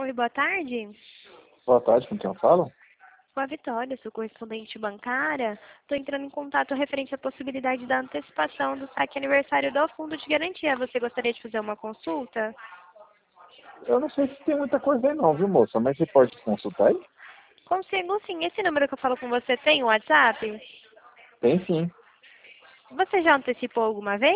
Oi, boa tarde. Boa tarde, com quem eu falo? Com a Vitória, sou correspondente bancária. Estou entrando em contato referente à possibilidade da antecipação do saque aniversário do Fundo de Garantia. Você gostaria de fazer uma consulta? Eu não sei se tem muita coisa aí não, viu, moça? Mas você pode consultar aí? Consigo sim. Esse número que eu falo com você tem o WhatsApp? Tem sim. Você já antecipou alguma vez?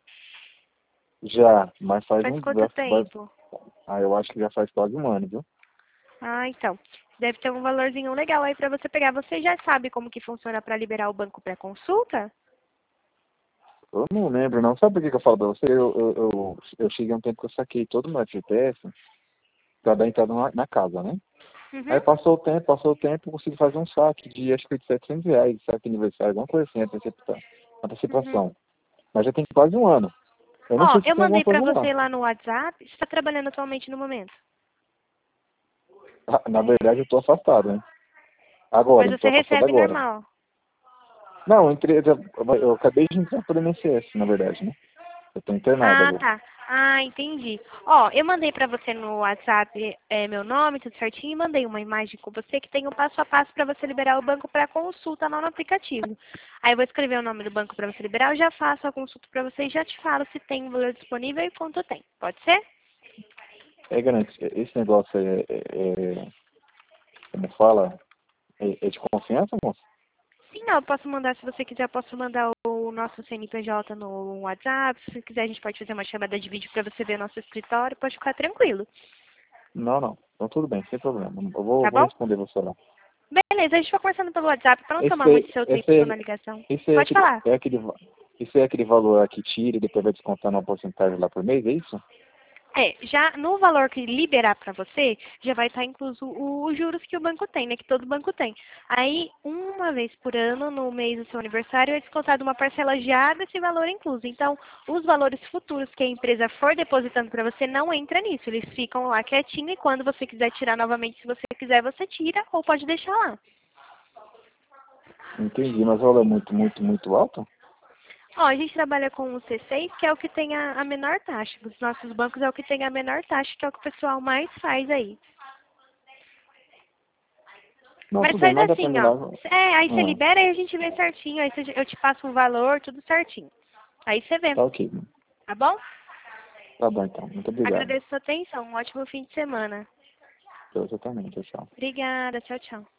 Já, mas faz Faz quanto tempo? eu acho que já faz quase um ano, viu? Ah, então. Deve ter um valorzinho legal aí para você pegar. Você já sabe como que funciona para liberar o banco para consulta? Eu não lembro, não. Sabe por que que eu falo pra você? Eu cheguei um tempo que eu saquei todo o meu FGTS pra dar entrada na casa, né? Uhum, Aí passou o tempo, eu consegui fazer um saque de, acho que foi de R$ 700, saque aniversário, alguma coisa assim, uhum. antecipação. Mas já tem quase um ano. Eu não Ó, sei se eu tem alguma mandei para coisa você lá. lá no WhatsApp. Você está trabalhando atualmente no momento? Na verdade, eu tô afastado, né? Agora, Mas eu tô você afastado recebe agora. normal. Não, eu acabei de entrar para o INSS, na verdade, né? Eu tô internado Ah, agora. tá. Ah, entendi. Ó, eu mandei pra você no WhatsApp meu nome, tudo certinho, e mandei uma imagem com você que tem o passo a passo para você liberar o banco para consulta lá no aplicativo. Aí eu vou escrever o nome do banco para você liberar, eu já faço a consulta para você e já te falo se tem valor disponível e quanto tem. Pode ser? É grande, esse negócio como fala, é de confiança, moça? Sim, não, eu posso mandar, se você quiser, eu posso mandar o nosso CNPJ no WhatsApp. Se quiser, a gente pode fazer uma chamada de vídeo para você ver nosso escritório, pode ficar tranquilo. Não, não. Então tudo bem, sem problema. Tá Vou bom? responder você lá. Beleza, a gente vai conversando pelo WhatsApp para não tomar Esse, muito seu tempo esse, na ligação. esse é Pode aquele, falar. isso é aquele valor que tira e depois vai descontar uma porcentagem lá por mês, é isso? É, já no valor que liberar para você, já vai estar incluso os juros que o banco tem, né? Que todo banco tem. Aí, uma vez por ano, no mês do seu aniversário, é descontado uma parcela já desse valor incluso. Então, os valores futuros que a empresa for depositando para você não entra nisso. Eles ficam lá quietinho e quando você quiser tirar novamente, se você quiser, você tira ou pode deixar lá. Entendi, mas o valor é muito alto? Ó, a gente trabalha com o C6, que é o que tem a menor taxa. Os nossos bancos é o que tem a menor taxa, que é o que o pessoal mais faz aí. Não, Mas tudo bem, faz manda pra assim, mim ó. lá. Aí você Ah, libera e a gente vê certinho. Aí eu te passo o valor, tudo certinho. Aí você vê, tá ok. tá bom? Tá bom então, muito obrigado. Agradeço a sua atenção. Um ótimo fim de semana. Pra você também, tchau, tchau. Obrigada. Tchau, tchau.